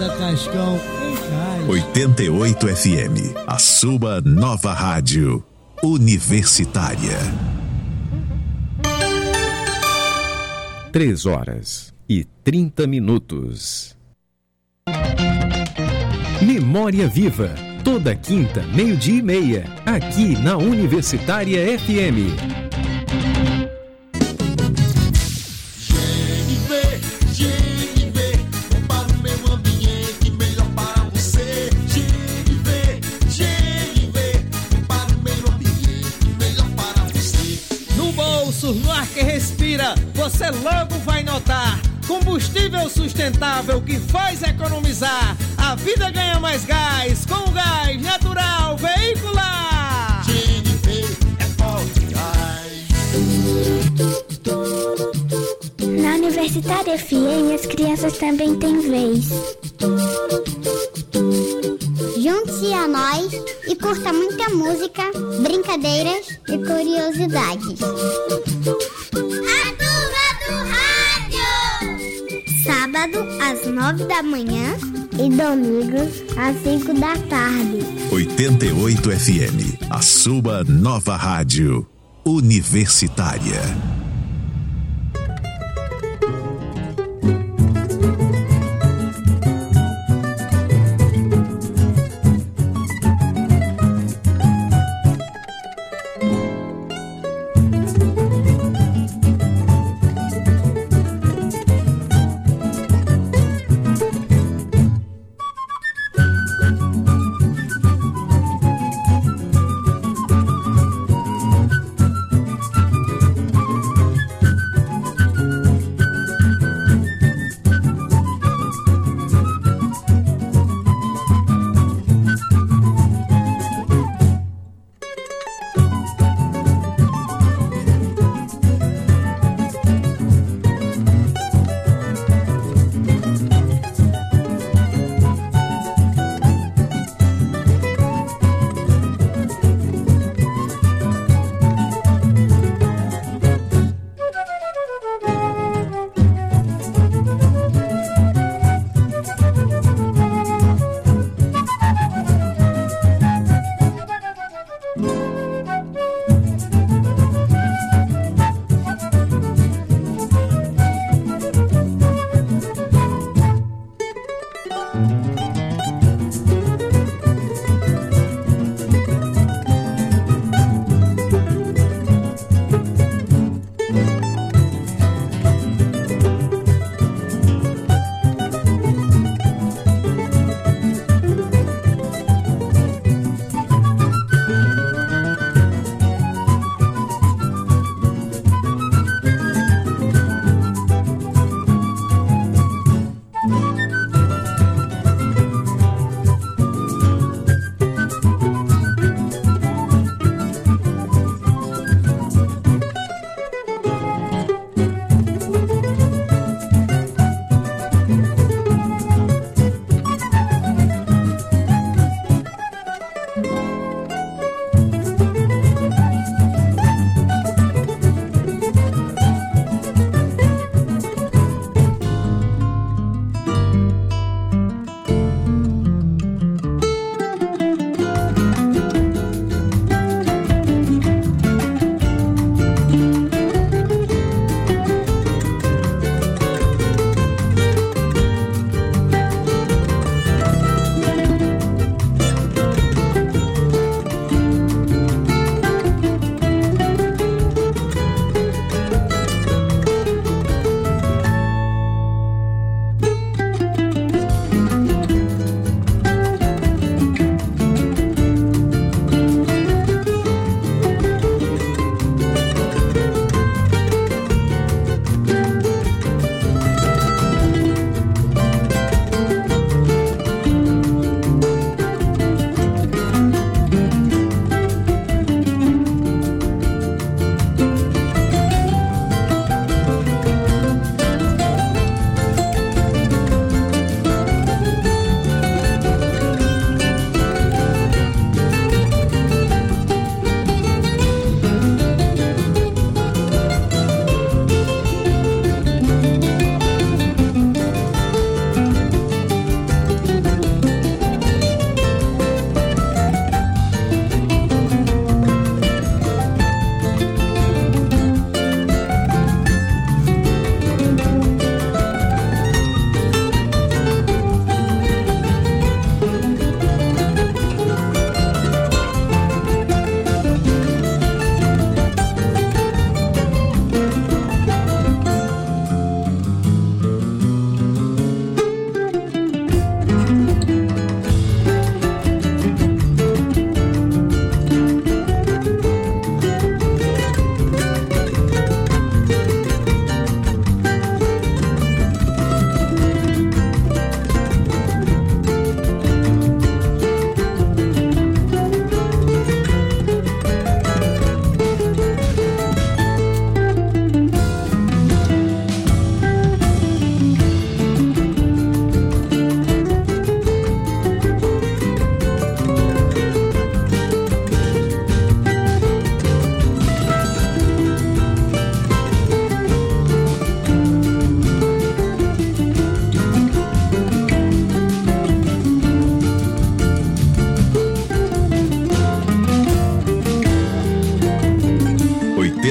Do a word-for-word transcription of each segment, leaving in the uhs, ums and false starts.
Cascão, em Jales. oitenta e oito F M, a sua nova rádio universitária. Três horas e trinta minutos. Memória Viva, toda quinta, meio-dia e meia, aqui na Universitária F M. No ar que respira, você logo vai notar. Combustível sustentável que faz economizar. A vida ganha mais gás com o gás natural veicular. G N V é forte gás. Na Universitária F M as crianças também têm vez. Junte-se a nós e curta muita música, brincadeiras e curiosidades. A turma do rádio! Sábado às nove da manhã e domingos às cinco da tarde. oitenta e oito F M, a sua nova rádio universitária.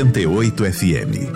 noventa e oito F M.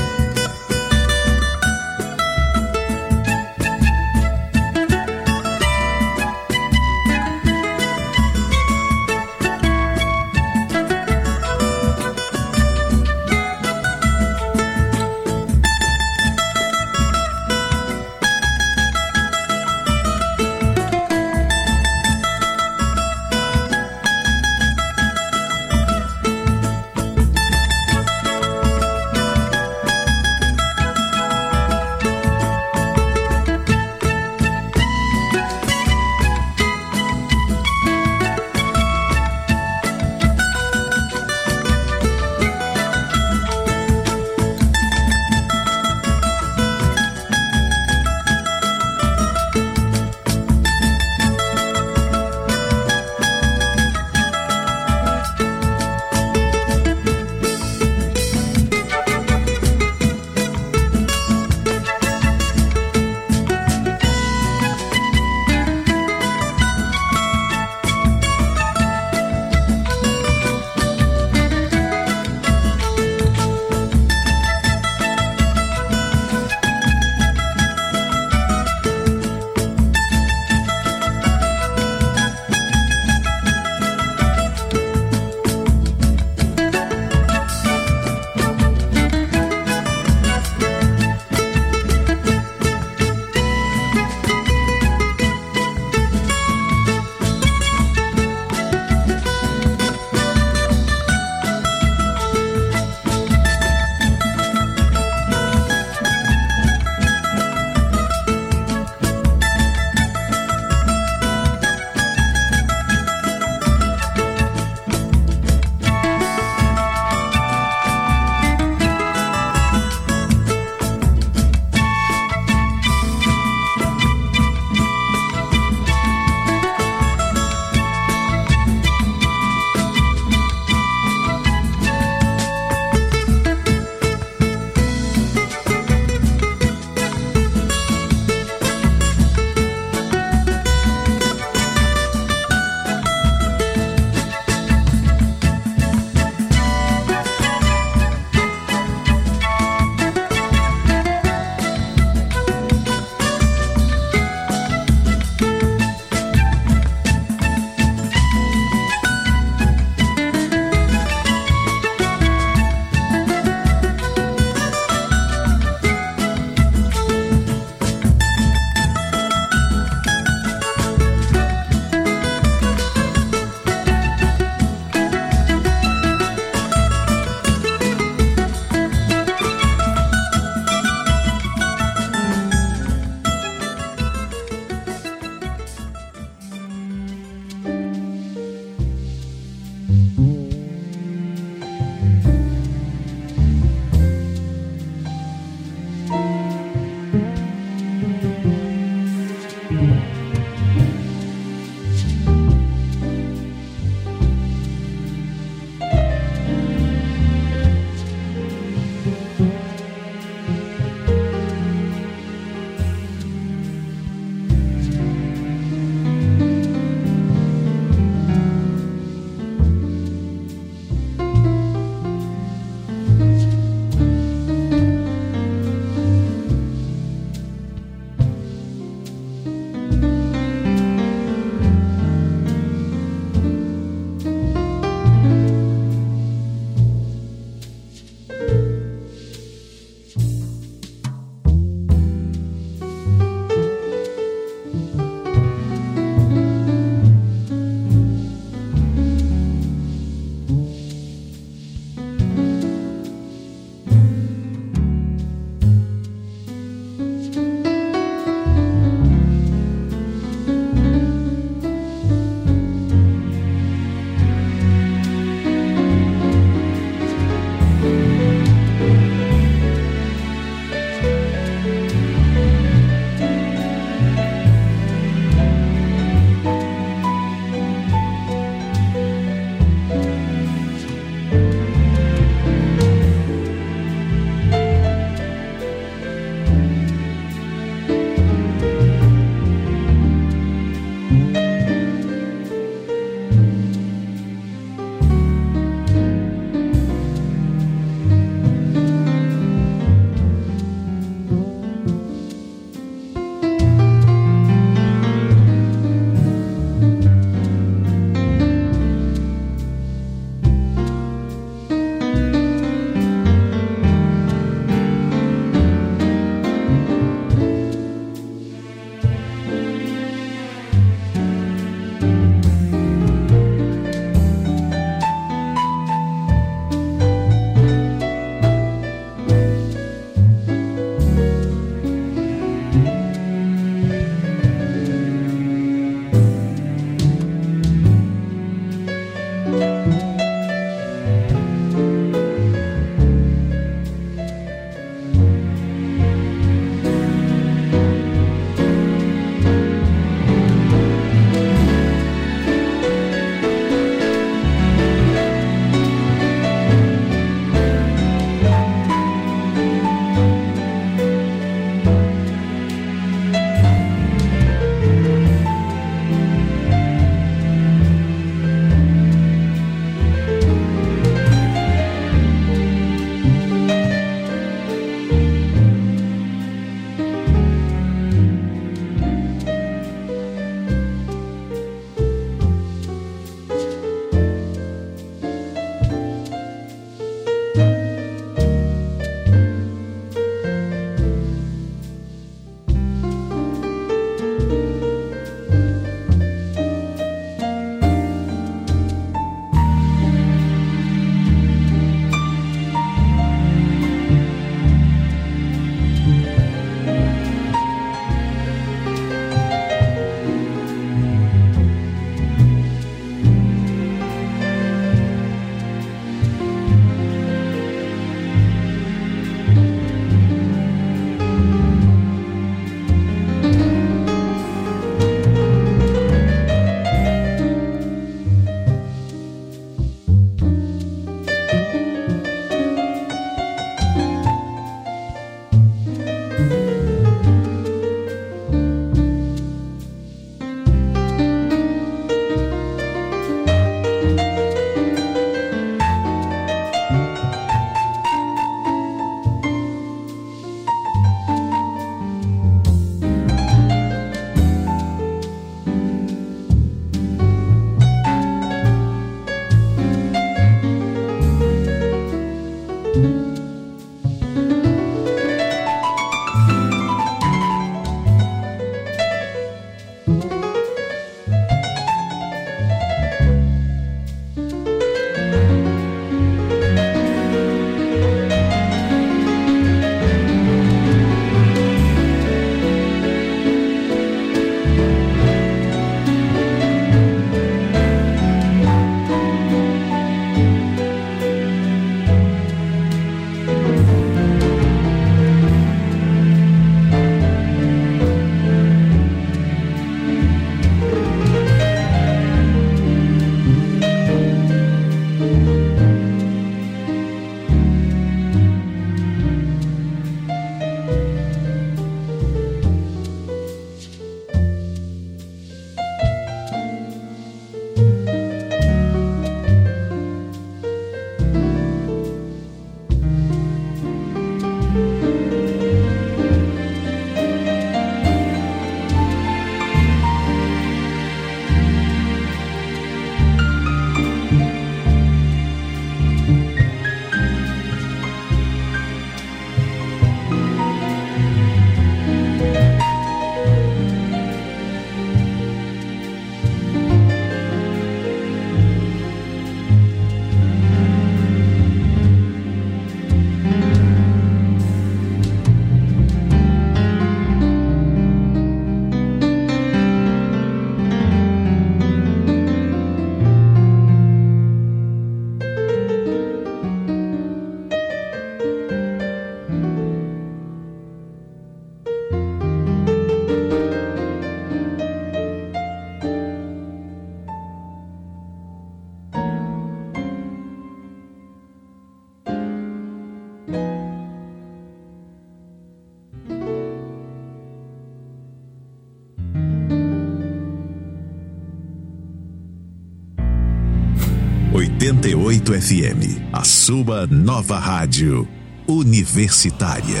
oitenta e oito F M, a sua nova rádio universitária.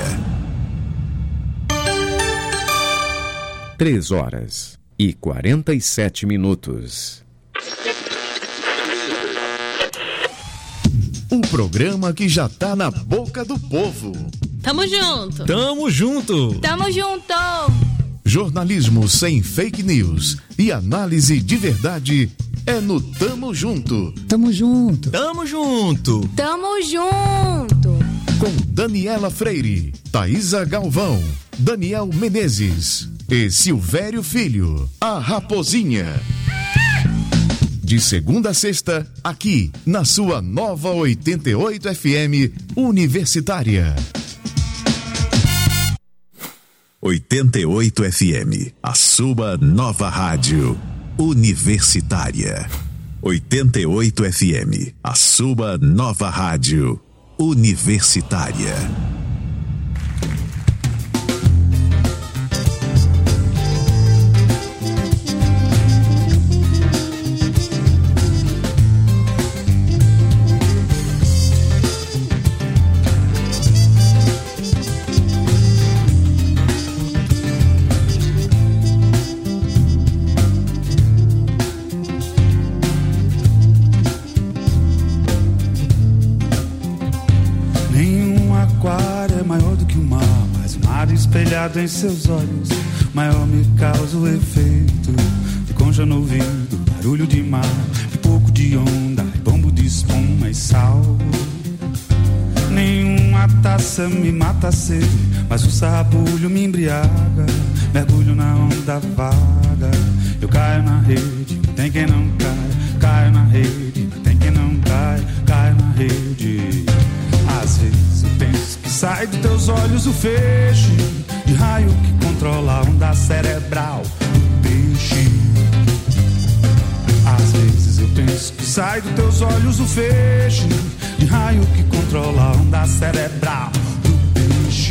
Três horas e quarenta e sete minutos. Um programa que já tá na boca do povo. Tamo junto. Tamo junto. Tamo junto. Jornalismo sem fake news e análise de verdade é no Tamo Junto. Tamo junto. Tamo junto. Tamo junto. Com Daniela Freire, Thaisa Galvão, Daniel Menezes e Silvério Filho, a Raposinha. De segunda a sexta, aqui na sua nova oitenta e oito F M Universitária. oitenta e oito F M, a sua nova rádio universitária. oitenta e oito F M, a sua nova rádio universitária. Espelhado em seus olhos, maior me causa o efeito de concha no ouvido, barulho de mar, pipoco de onda, bombo de espuma e sal. Nenhuma taça me mata a sede, mas o sarrabulho me embriaga. Mergulho na onda vaga, eu caio na rede, tem quem não cai. Caio na rede, tem quem não cai. Caio na rede. Às vezes eu penso que sai dos teus olhos o feixe de raio que controla a onda cerebral do peixe. Às vezes eu penso que sai dos teus olhos o feixe de raio que controla a onda cerebral do peixe.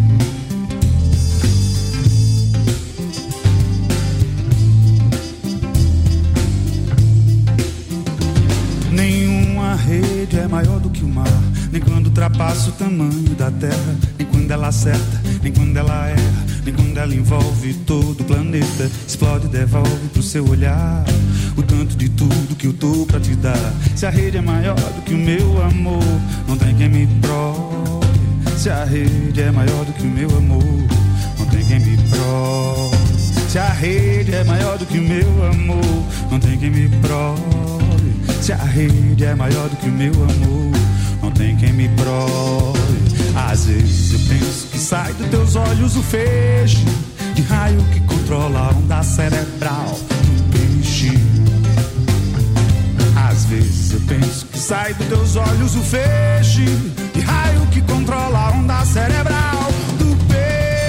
Nenhuma rede é maior do que o mar, nem quando ultrapassa o tamanho da terra, nem quando ela acerta, nem quando ela erra, nem quando ela envolve todo o planeta. Explode e devolve pro seu olhar o tanto de tudo que eu tô pra te dar. Se a rede é maior do que o meu amor, não tem quem me prove. Se a rede é maior do que o meu amor, não tem quem me prove. Se a rede é maior do que o meu amor, não tem quem me prove. Se a rede é maior do que o meu amor, não tem quem me prove. Às vezes eu penso que sai dos teus olhos o feixe de raio que controla a onda cerebral do peixe. Às vezes eu penso que sai dos teus olhos o feixe de raio que controla a onda cerebral do peixe.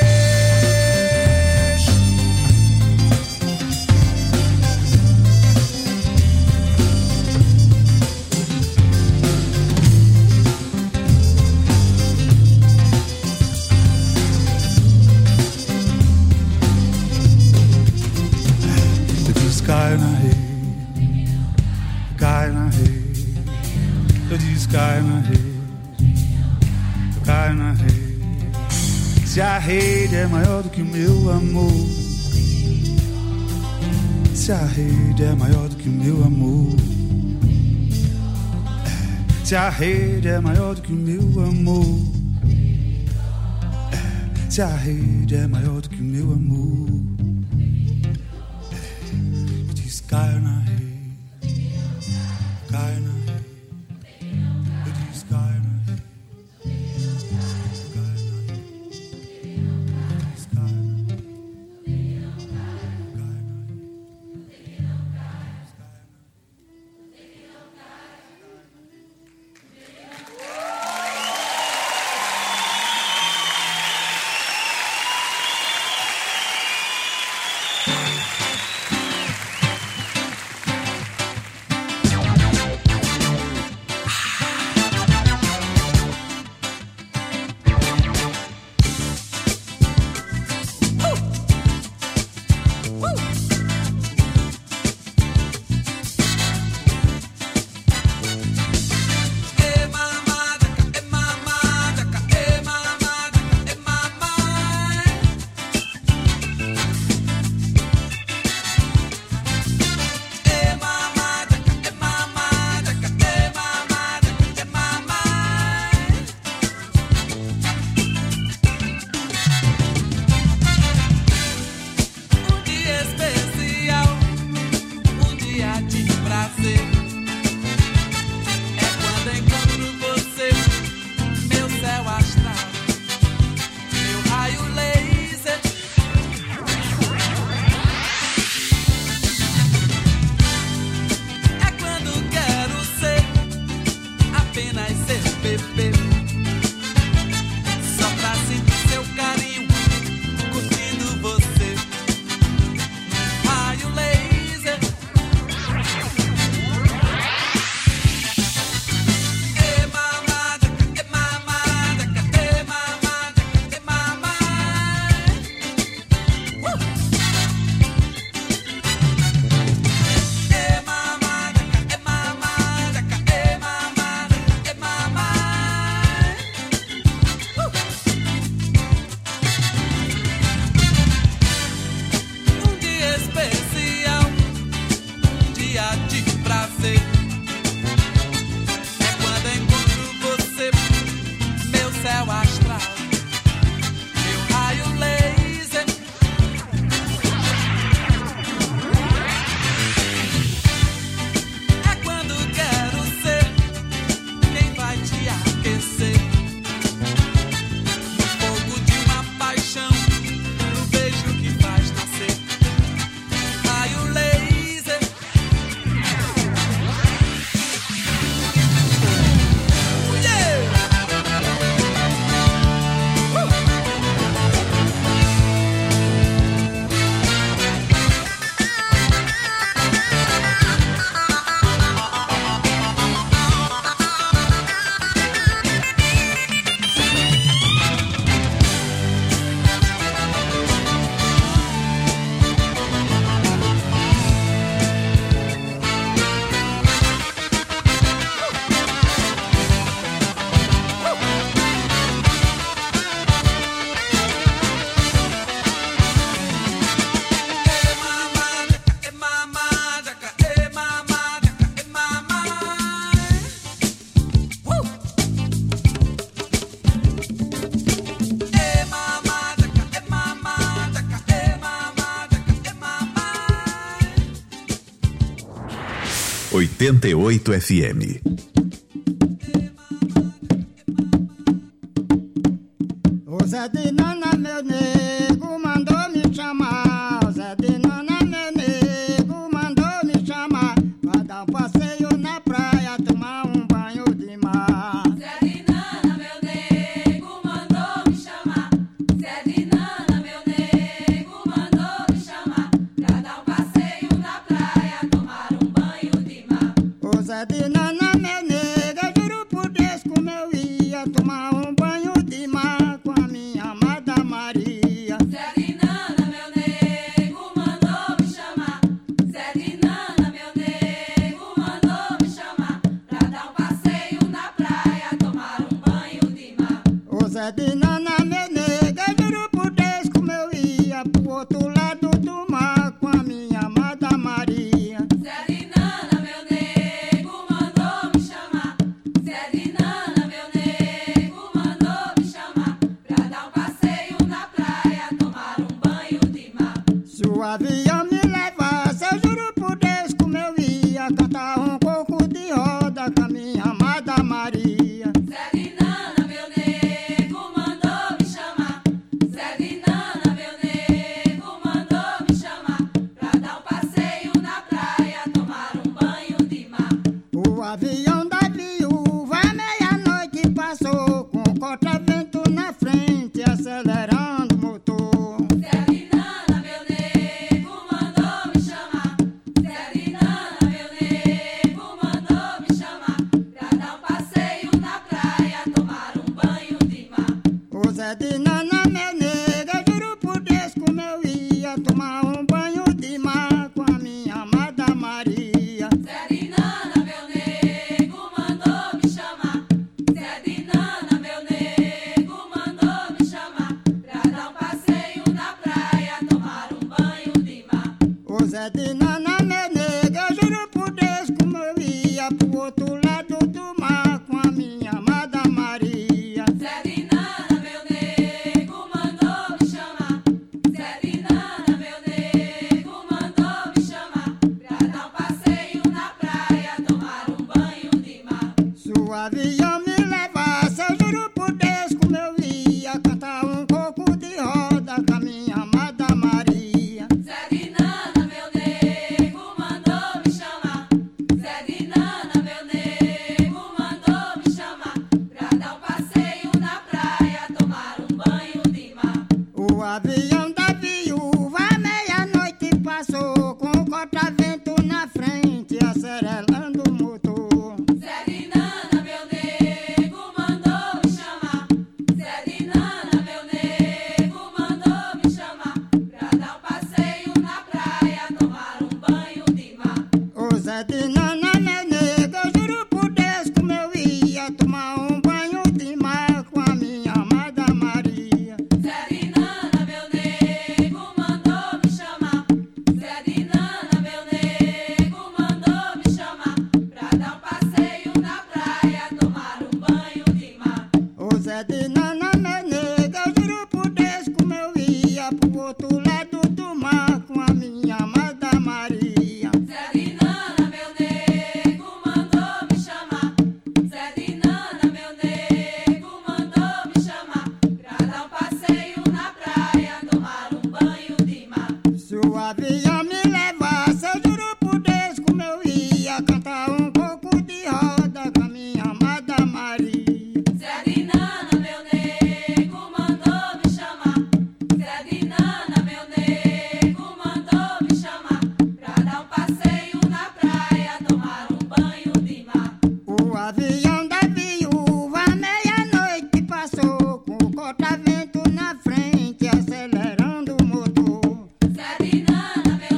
Cai na rede, cai na rede, eu disse cai na rede, cai na rede. Se a rede é maior do que o meu amor, se a rede é maior do que o meu amor, se a rede é maior do que o meu amor, se a rede é maior do que o meu amor. Cai na rede, cai na rede, eu disse cai na rede, cai na rede, eu disse cai na rede, cai na rede. oitenta e oito F M. O Zé de Nana, meu nego, mandou me chamar. O Zé de Nana, meu nego, mandou me chamar pra dar um passeio na praia, tomar um banho de mar. Zé de Nana, meu nego, mandou me chamar. Zé de Nana, meu nego, mandou me chamar pra dar um passeio na praia, tomar um banho de mar. O Zé de Nana, meu nego, eu juro por Deus como eu ia tomar um banho de mar com a minha amada Maria. Zé de Nana, meu nego, mandou me chamar. Zé de Nana, meu nego, mandou me chamar pra dar um passeio na praia, tomar um banho de mar. O Zé de Nana, meu nego, eu juro por Deus como eu ia pro outro lado do mar com a minha amada Maria. Zé de Nana, meu nego, mandou me chamar. Zé de Nana, meu nego, mandou me chamar pra dar um passeio na praia, tomar um banho de mar. Se o avião me levasse, eu juro por Deus como eu ia cantar um coco de roda com a minha amada Maria. Zé de Nana, meu nego, mandou me chamar. Zé de Nana, meu nego, mandou me chamar pra dar um passeio na praia, tomar um banho de mar. O avião da viúva, meia-noite passou com o corta-vento na frente, acelerando o motor. Zé de Nana, meu nego, mandou me chamar. Zé de Nana, meu nego, mandou me chamar pra dar um passeio na praia, tomar um banho de mar. O Zé de Nana, meu nego, eu juro por Deus como eu ia tomar um banho de mar com a minha amada Maria. Zé de Nana, meu nego, mandou me chamar. Zé de Nana, meu nego, mandou me chamar pra dar um passeio na praia, tomar um banho de mar. O Zé de Nana, meu nego, eu juro por Deus como eu ia pro outro lado do mar com a minha amada Maria. Zé de Nana, meu nego, mandou me chamar. Zé de Nana, meu nego, mandou me chamar pra dar um passeio na praia, tomar um banho de mar. Se o avião me levasse, eu juro por Deus como eu ia cantar um coco de roda com a minha amada Maria. Zé de Nana, meu nego, mandou me chamar. Zé de Nana, meu nego, mandou me chamar pra dar um passeio na praia, tomar um banho de mar. O avião da viúva, meia-noite passou com o corta-vento na frente, acelerando o motor. Zé de Nana, meu nego, mandou me chamar. Zé de Nana, meu nego, mandou me chamar pra dar um passeio na praia, tomar um banho de mar. O Zé de Nana, meu nego, eu juro por Deus como eu ia tomar um banho de mar com a minha amada Maria. Zé de Nana, meu nego, mandou me chamar. Zé de Nana, meu nego, mandou me chamar pra dar um passeio na praia, tomar um banho de mar. O Zé de Nana, meu nego, eu juro por Deus como eu ia pro outro lado do mar com a minha amada Maria. Zé de Nana, meu nego, mandou me chamar. Zé de Nana, meu nego, mandou me chamar pra dar um passeio na praia, tomar um banho de mar. Se o avião me levasse, eu juro por Deus como eu ia cantar um coco de roda com a minha amada Maria. Zé de Nana, meu nego, mandou me chamar. Zé de Nana, meu nego, mandou me chamar pra dar um passeio na praia, tomar um banho de mar. O avião da viúva, meia-noite passou com o corta-vento na frente, acelerando o motor. Zé de Nana, meu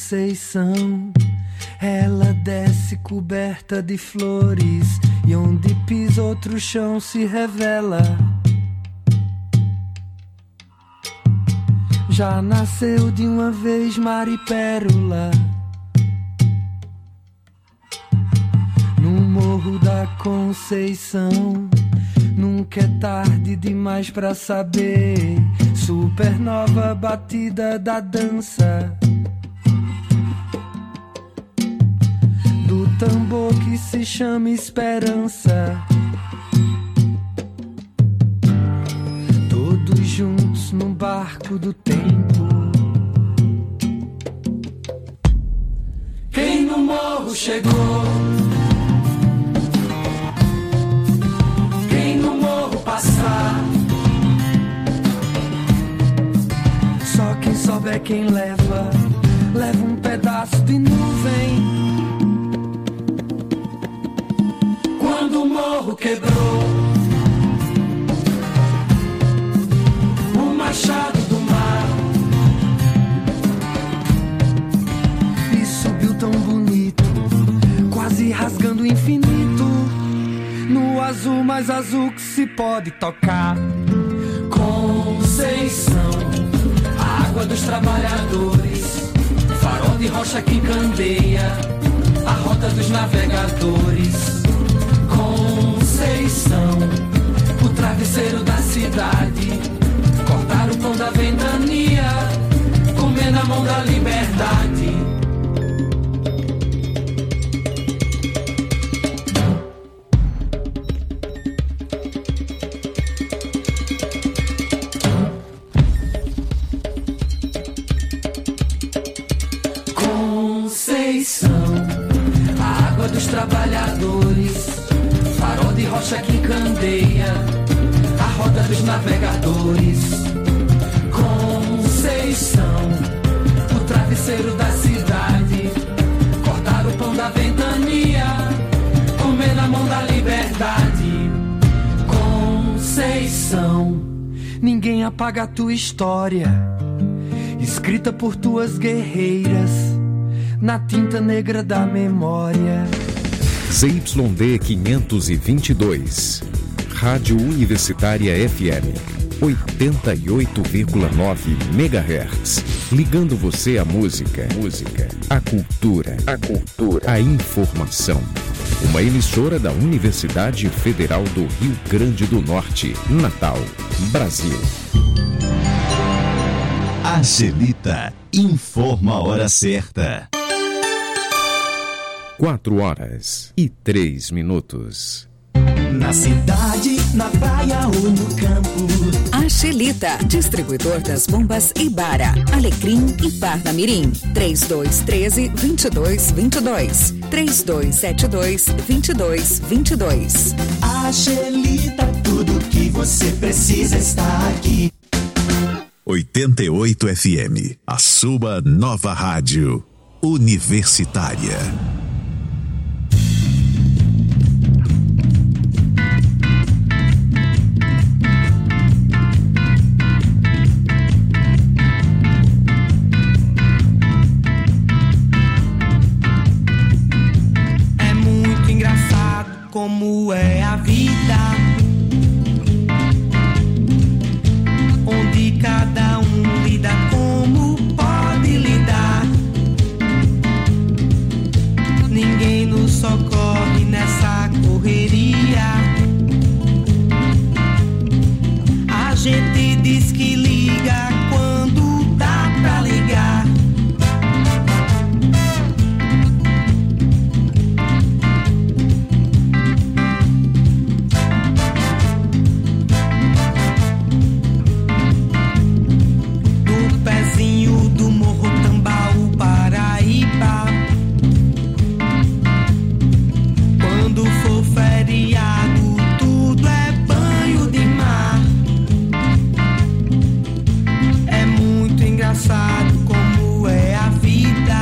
Conceição. Ela desce coberta de flores e onde pisa outro chão se revela. Já nasceu de uma vez Maripérola. No Morro da Conceição nunca é tarde demais pra saber. Supernova batida da dança do tambor que se chama esperança. Todos juntos num barco do tempo. Quem no morro chegou? Quem no morro passar? Só quem souber quem leva, leva um pedaço de nuvem. Quando o morro quebrou, o machado do mar, e subiu tão bonito, quase rasgando o infinito, no azul mais azul que se pode tocar. Conceição, a água dos trabalhadores, farol de rocha que candeia a rota dos navegadores. Conceição, o travesseiro da cidade, cortar o pão da ventania, comer na mão da liberdade. Conceição, a água dos trabalhadores, farol de rocha que candeia a roda dos navegadores. Conceição, o travesseiro da cidade, cortar o pão da ventania, comer na mão da liberdade. Conceição, ninguém apaga a tua história, escrita por tuas guerreiras na tinta negra da memória. Z Y D quinhentos e vinte e dois, Rádio Universitária F M, oitenta e oito vírgula nove megahertz, ligando você à música, música, à cultura, à cultura, à informação. Uma emissora da Universidade Federal do Rio Grande do Norte, Natal, Brasil. Angelita informa a hora certa. Quatro horas e três minutos. Na cidade, na praia ou no campo. Angelita, distribuidor das bombas Ibara, Alecrim e Parnamirim. três dois um três, dois dois dois dois. três dois sete dois, dois dois dois dois. Angelita, tudo que você precisa está aqui. oitenta e oito F M, a sua nova rádio universitária. Como é a vida, onde cada um lida como pode lidar. Ninguém nos socorre nessa correria. A gente diz que liga quando dá pra ligar. Do Morro Tambaú, Paraíba, quando for feriado, tudo é banho de mar. É muito engraçado como é a vida.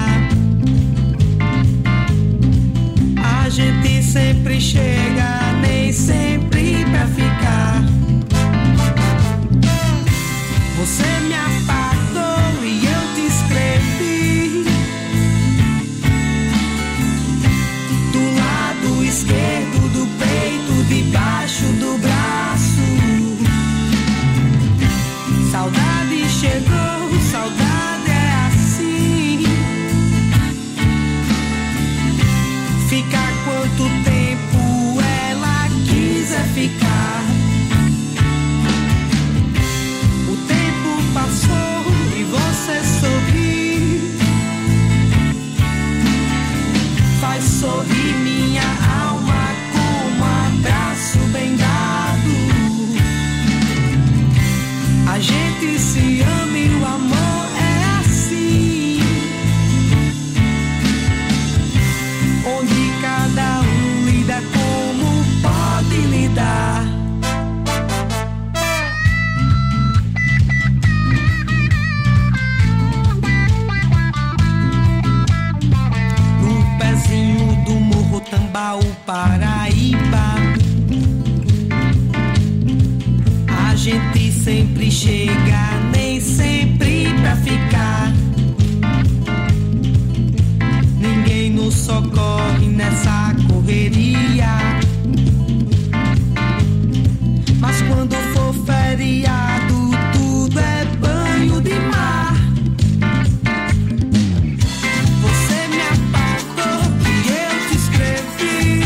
A gente sempre chega, nem sempre pra ficar. Você me apagou e eu te escrevi nessa correria. Mas quando for feriado, tudo é banho de mar. Você me apagou e eu te escrevi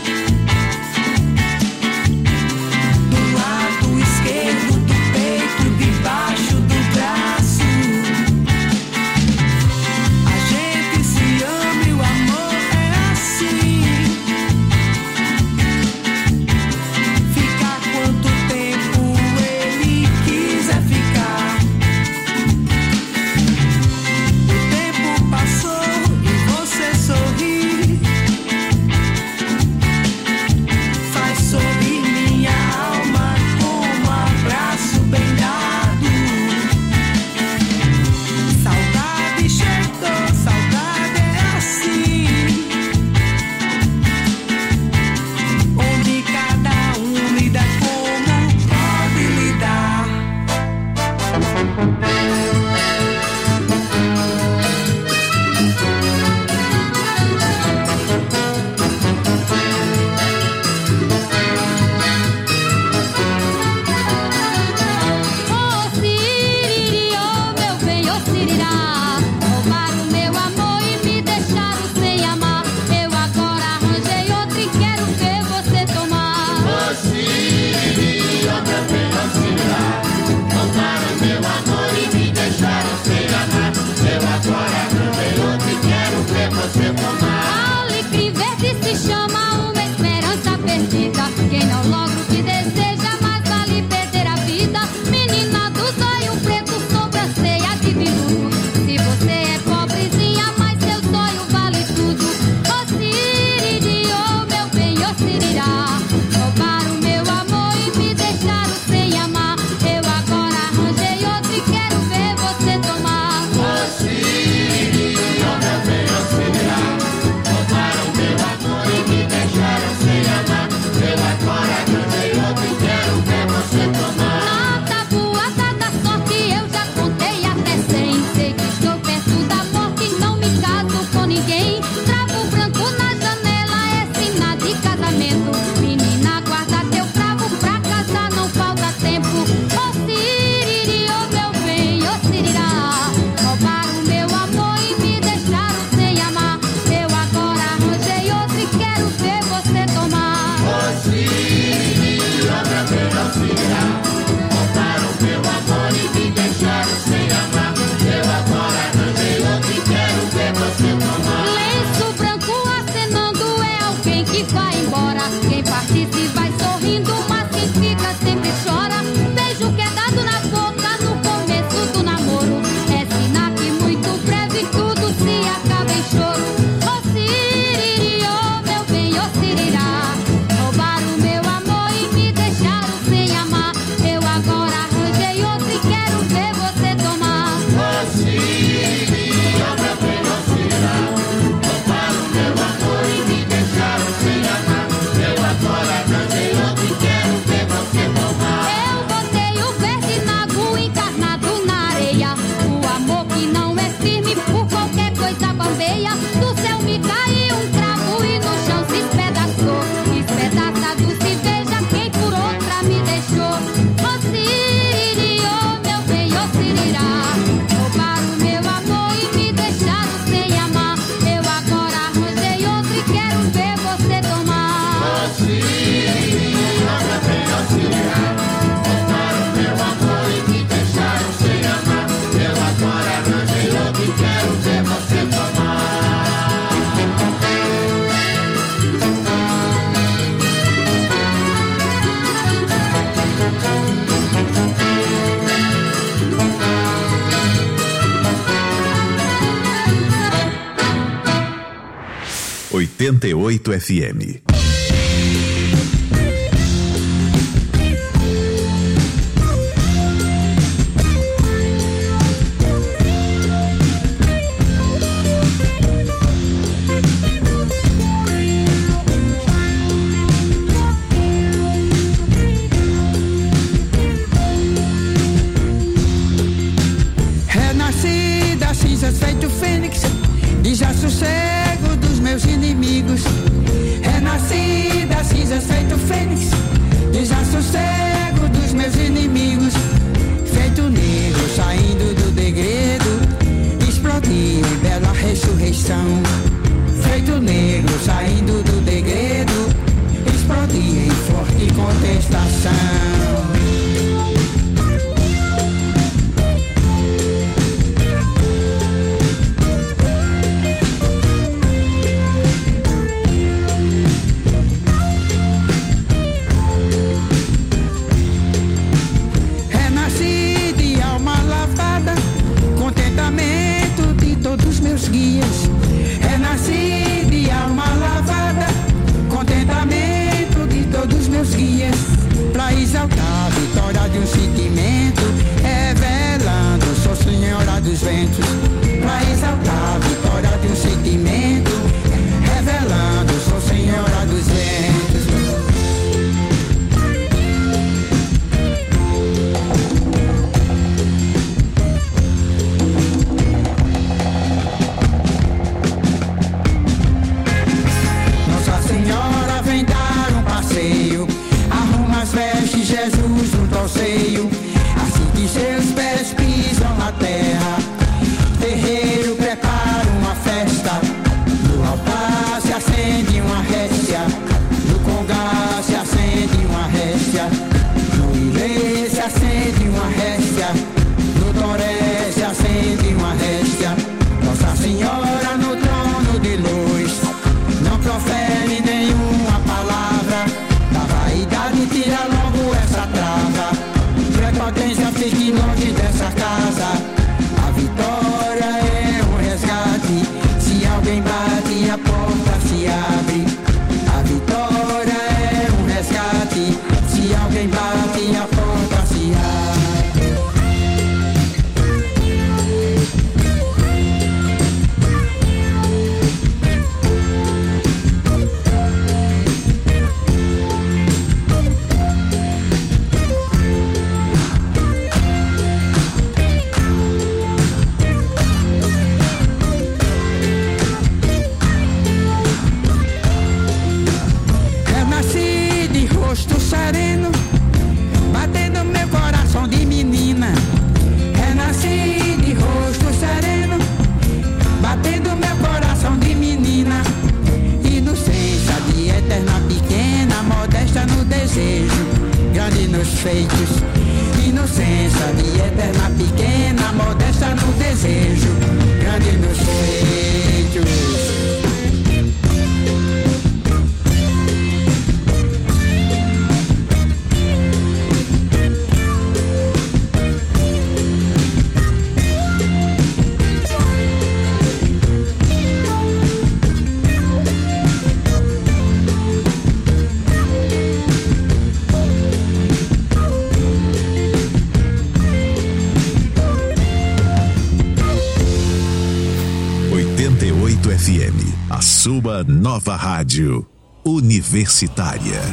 do lado esquerdo do peito, debaixo do braço. A gente se ama e o amor é assim. Ficar quanto tempo ele quiser ficar. O tempo passou e você sorri. Faz sorrir minha alma com um abraço bem dado. Saudade chegou, saudade é assim, onde cada um lida como pode lidar. Ô Siriri, ô meu bem, ô Sirirá, roubaram meu amor e me deixaram sem amar. Eu agora arranjei outro e quero ver você tomar. Ô Siriri, ô meu bem, ô Sirirá, roubaram meu amor e me deixaram sem amar. Eu agora arranjei outro e quero ver você tomar. Alecrim verde se chama uma esperança perdida. Quem não logra o que deseja, mais vale perder a vida. Menina do sonho preto, sobrancelha de veludo. Se você é pobrezinha, mas seu sonho vale tudo. Ô Siriri, ô meu bem, ô Sirirá, roubaram meu amor e me deixaram sem amar. Eu agora arranjei outro e quero ver você tomar. Ô Siriri, ô meu bem, ô Sirirá, roubaram meu amor e me deixaram sem amar. Eu agora arranjei outro e quero ver você tomar. Na tabuada da sorte eu já contei até cem. Sei que estou perto da morte e não me caso com ninguém. Travo branco na janela é sinal de casamento. Menina, guarda teu cravo, pra casar não falta tempo. Ô Siriri, ô meu bem, ô Sirirá, roubaram meu amor e me deixaram sem amar. Eu agora arranjei outro e quero ver você tomar. Ô Siriri, ô meu bem, ô Sirirá, roubaram meu amor e me deixaram sem amar. Eu agora arranjei outro e quero ver você tomar. Lenço branco acenando é alguém que vai embora. Quem parte se vai sorrindo, mas quem fica sempre chora. Beijo que é dado na boca no começo do namoro é sinal que muito breve tudo se acaba em choro. Ô Siriri, ô meu bem, ô Sirirá, roubaram meu amor e me deixaram sem amar. Eu agora arranjei outro e quero ver você tomar. Ô Siriri, ô meu bem, ô Sirirá, roubaram meu amor e me deixaram sem amar. Eu agora arranjei outro e quero ver você tomar. Eu botei o verde nago encarnado na areia. O amor que não é firme por qualquer coisa bambeia. Do céu me caiu um cravo e no chão se espedaçou. Espedaçado se veja quem por outra me deixou. Ô Siriri, ô meu bem, ô Sirirá, roubaram meu amor e me deixaram sem amar. Eu agora arranjei outro e quero ver você tomar. Ô Siriri, ô meu bem, ô Sirirá, roubaram meu amor e me deixaram sem amar. Eu agora arranjei outro e quero ver você tomar. oitenta e oito F M. Renasci das cinzas feito fênix e já sossego dos meus inimigos. feitos. Inocência de eterna pequena, modesta no desejo, grande nos feitos. F M, a sua nova rádio universitária.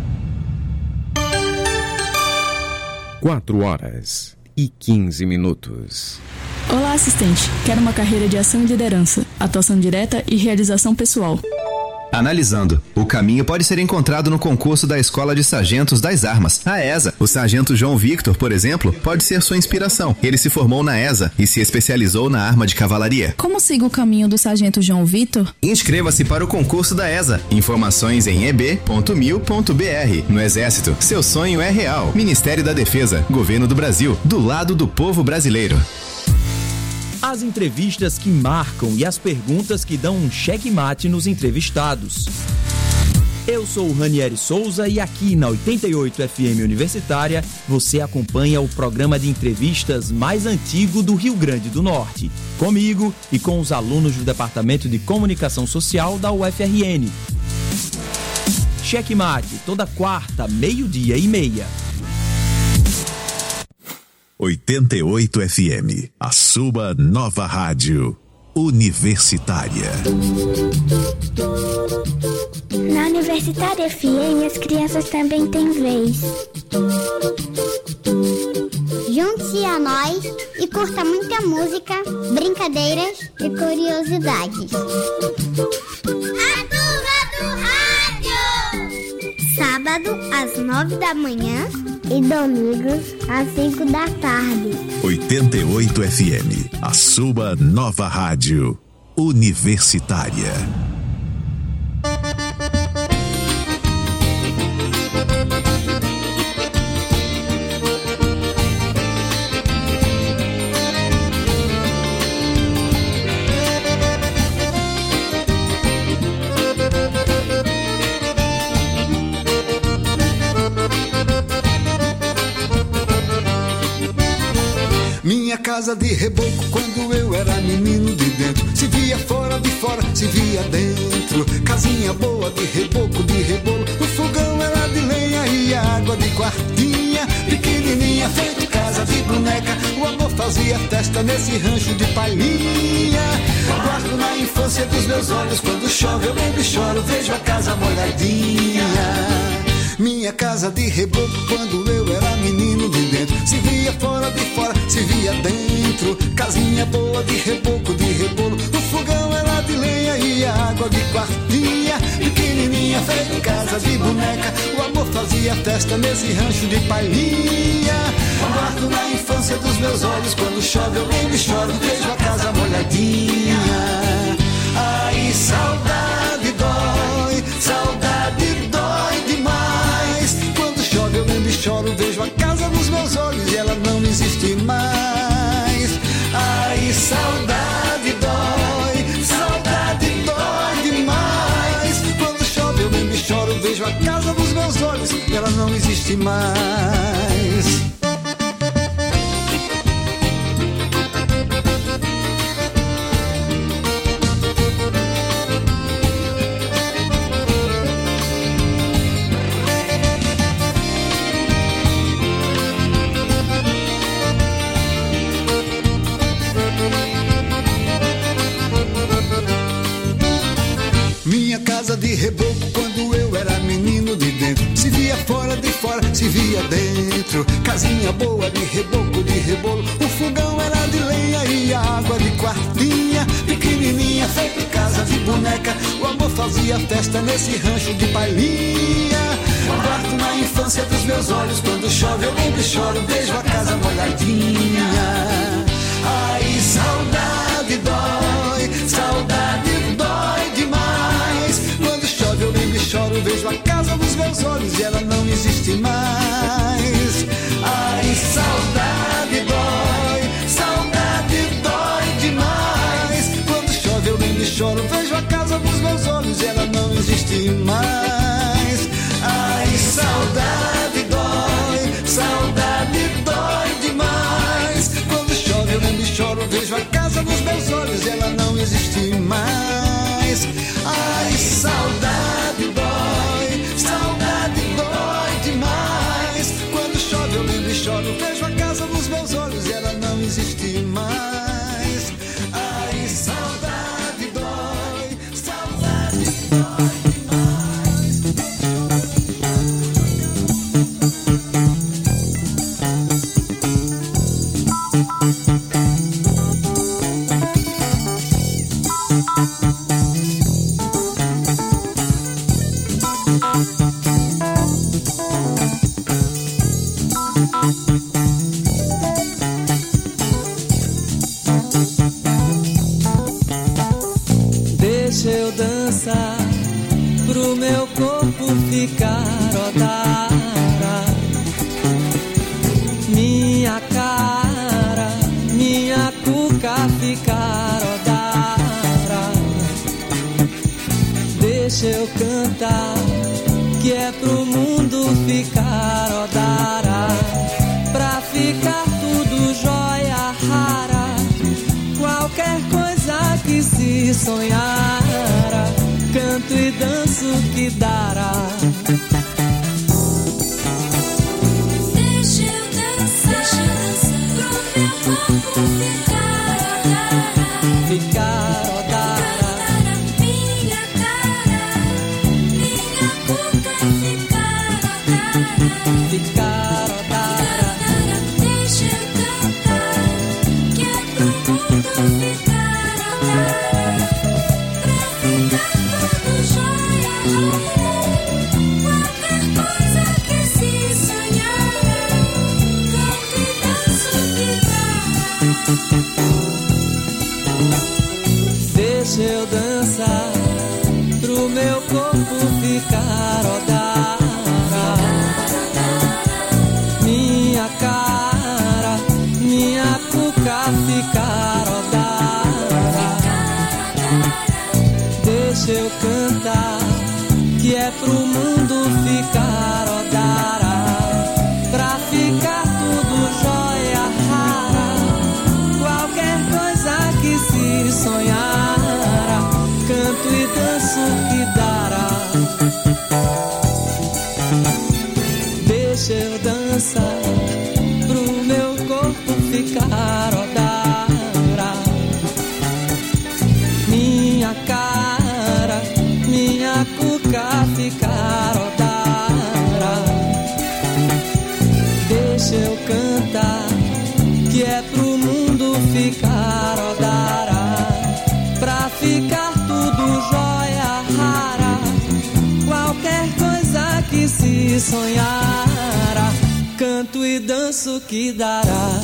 Quatro horas e quinze minutos. Olá, assistente. Quero uma carreira de ação e liderança, atuação direta e realização pessoal. Analisando. O caminho pode ser encontrado no concurso da Escola de Sargentos das Armas, a ESA. O sargento João Victor, por exemplo, pode ser sua inspiração. Ele se formou na ESA e se especializou na arma de cavalaria. Como sigo o caminho do sargento João Victor? Inscreva-se para o concurso da ESA. Informações em e b ponto mil ponto b r. No Exército, seu sonho é real. Ministério da Defesa, Governo do Brasil, do lado do povo brasileiro. As entrevistas que marcam e as perguntas que dão um checkmate nos entrevistados. Eu sou o Ranieri Souza e aqui na oitenta e oito F M Universitária você acompanha o programa de entrevistas mais antigo do Rio Grande do Norte. Comigo e com os alunos do Departamento de Comunicação Social da U F R N. Checkmate, toda quarta, meio-dia e meia. oitenta e oito F M, a sua nova rádio universitária. Na Universitária F M, as crianças também têm vez. Junte-se a nós e curta muita música, brincadeiras e curiosidades. A turma do rádio! Sábado, às nove da manhã e domingos, às cinco da tarde. oitenta e oito F M, a sua nova rádio universitária. Minha casa de reboco quando eu era menino de dentro. Se via fora de fora, se via dentro. Casinha boa de reboco, de rebolo. O fogão era de lenha e a água de quartinha. Pequenininha, feito casa de boneca. O amor fazia festa nesse rancho de palhinha. Guardo na infância dos meus olhos. Quando chove eu lembro e choro, vejo a casa molhadinha. Minha casa de reboco quando eu era menino de dentro. Se via fora de fora, se via dentro. Casinha boa de reboco, de rebolo. O fogão era de lenha e a água de quartinha. Pequenininha, feita casa de boneca. O amor fazia festa nesse rancho de palhinha. Guardo na infância dos meus olhos. Quando chove eu lembro e choro, vejo a casa molhadinha. Ai, saudade dói, saudade dói demais. Quando chove eu lembro e choro, vejo a casa nos meus olhos e ela não existe mais. Ai, saudade dói, saudade dói demais. Quando chove eu lembro e choro, vejo a casa nos meus olhos e ela não existe mais. Minha casa de reboco quando eu era menino de dentro. Se via fora de fora, se via dentro. Casinha boa de reboco, de rebolo. O fogão era de lenha e a água de quartinha. Pequenininha, feita casa de boneca. O amor fazia festa nesse rancho de palhinha. Guardo na infância dos meus olhos. Quando chove eu lembro e choro, vejo a casa molhadinha. Ai, saudade dói, saudade dói demais. Quando chove eu lembro e choro, vejo a casa nos meus olhos e ela não existe mais. existe mais. Ai, saudade dói, saudade dói demais. Quando chove eu lembro e choro, vejo a casa nos meus olhos e ela não existe mais. Ai, saudade dói, saudade dói demais. Quando chove eu lembro e choro, vejo a casa nos meus olhos e ela não existe mais. Ai, saudade dói, saudade dói demais. Deixa eu dançar pro meu corpo ficar odara. Minha cara, minha cuca ficar odara. Deixa eu cantar, que é pro mundo ficar odara. Pra ficar tudo jóia rara, qualquer coisa que se sonhara, canto e danço que dará. Deixa eu dançar, pro meu corpo ficar odara. Ficar odara. Minha cara, minha boca ficar odara. Ficar odara. Deixa eu cantar, que é pro mundo ficar odara. Pra ficar tudo jóia rara, qualquer coisa que se sonhara, canto e danço que dará. Deixa eu dançar pro meu corpo ficar odara. Minha cara, minha cuca ficar odara. Deixa eu cantar, que é pro mundo ficar odara. Pra ficar tudo jóia rara, qualquer coisa que se sonhara, canto e danço que dará. Deixa eu dançar pro meu corpo ficar odara. Minha cara, minha cuca ficar odara. Deixa eu cantar, que é pro mundo ficar odara. Pra ficar tudo jóia rara, qualquer coisa que se sonhara, canto e danço que dará.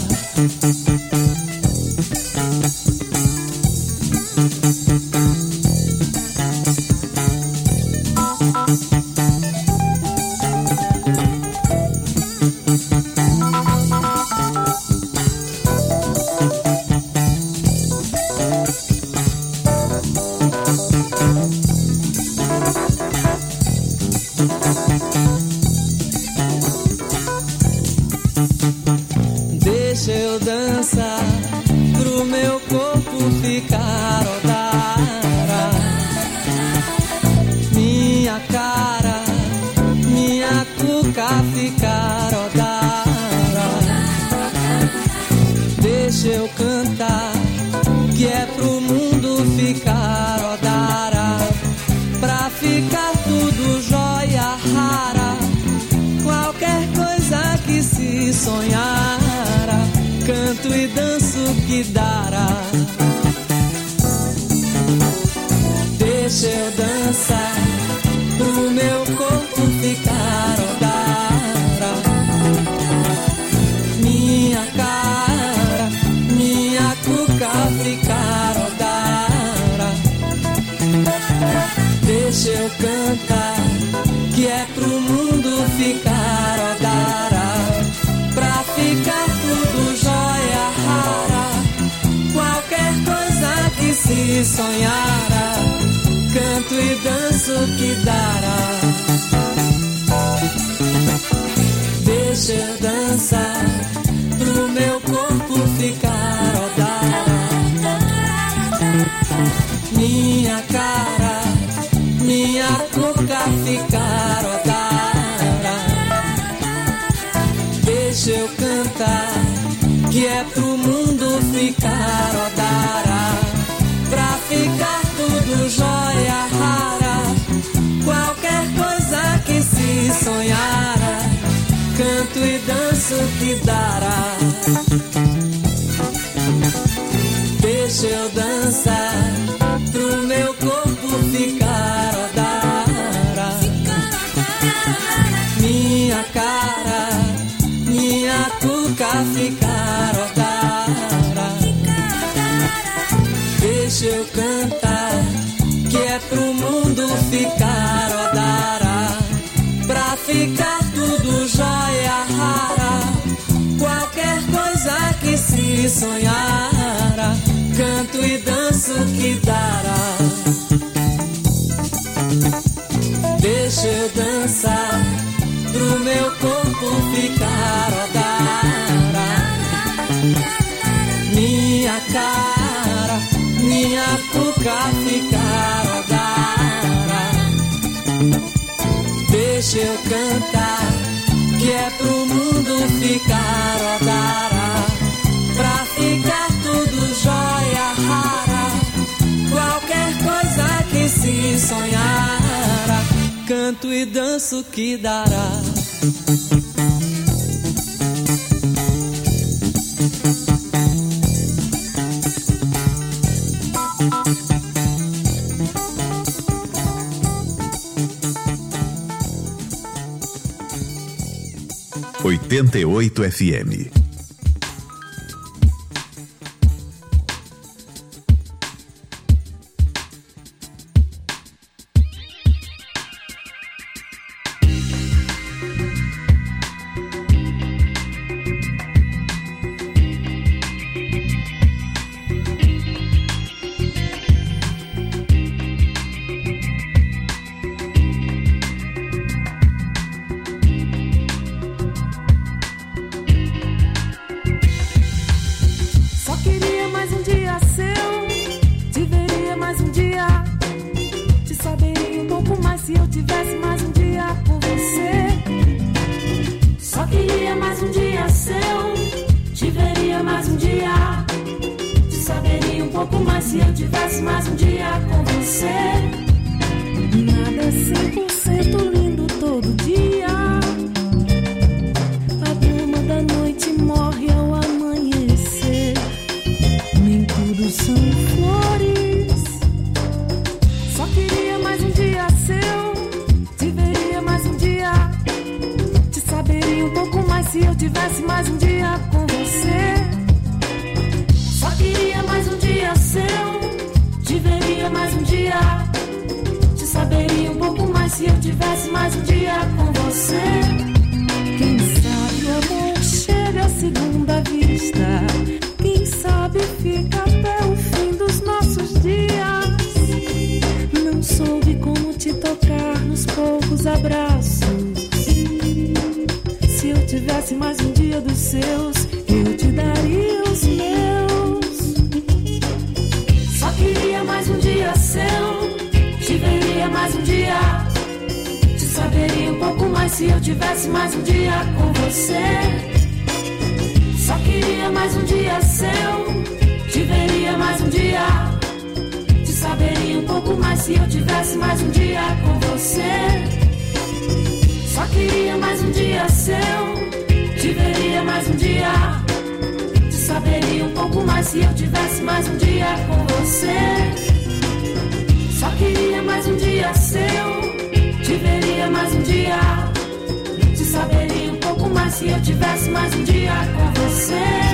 Deixa eu dançar pro meu corpo ficar odara. Minha cara, minha cuca ficar odara. Deixa eu cantar, que é pro mundo ficar odara. Pra ficar tudo jóia rara, qualquer coisa que se sonhara, canto e danço que dará. Deixa eu dançar pro meu corpo ficar odara. Minha cara, minha cuca ficar odara. Deixa eu cantar, que é pro mundo ficar odara. Pra ficar tudo jóia rara, qualquer coisa que se sonhara, canta canto e danço que dará. Deixa eu dançar pro meu corpo ficar rodar. Minha cara, minha cuca ficar rodar. Deixa eu cantar, que é pro mundo ficar rodar. Pra ficar tudo jóia rara, qualquer coisa que se sonhar, canto e danço que dará. Deixa eu dançar pro meu corpo ficar rodar. Minha cara, minha cuca ficar rodar. Deixa eu cantar, que é pro mundo ficar rodar. Pra ficar tudo jóia rara, qualquer coisa que se sonhar, canto e danço que dará. Deixa eu dançar pro meu corpo ficar rodar. Minha cara, minha cuca ficar rodar. Deixa eu cantar, que é pro mundo ficar rodar. Pra ficar tudo jóia rara, qualquer coisa que se sonhar, canto e danço que dará. oitenta e oito F M. Se eu tivesse mais um dia com você.